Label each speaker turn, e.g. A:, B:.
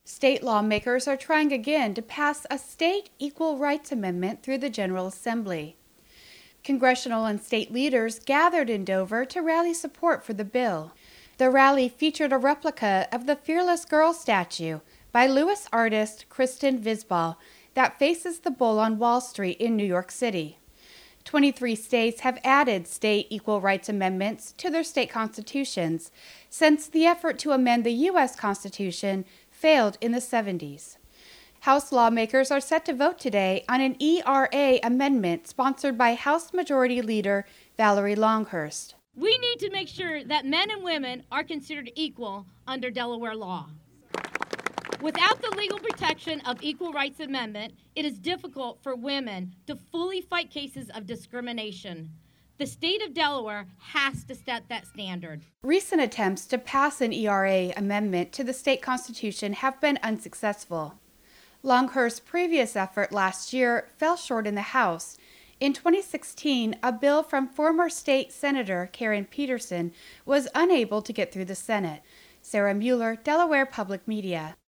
A: State lawmakers are trying again to pass a state equal rights amendment through the General Assembly. Congressional and state leaders gathered in Dover to rally support for the bill. The rally featured a replica of the Fearless Girl statue by Lewis artist Kristen Visbal that faces the Bull on Wall Street in New York City. 23 states have added state equal rights amendments to their state constitutions since the effort to amend the U.S. Constitution failed in the 70s. House lawmakers are set to vote today on an ERA amendment sponsored by House Majority Leader Valerie Longhurst.
B: We need to make sure that men and women are considered equal under Delaware law. Without the legal protection of Equal Rights Amendment, it is difficult for women to fully fight cases of discrimination. The state of Delaware has to set that standard.
A: Recent attempts to pass an ERA amendment to the state constitution have been unsuccessful. Longhurst's previous effort last year fell short in the House. In 2016, a bill from former state Senator Karen Peterson was unable to get through the Senate. Sarah Mueller, Delaware Public Media.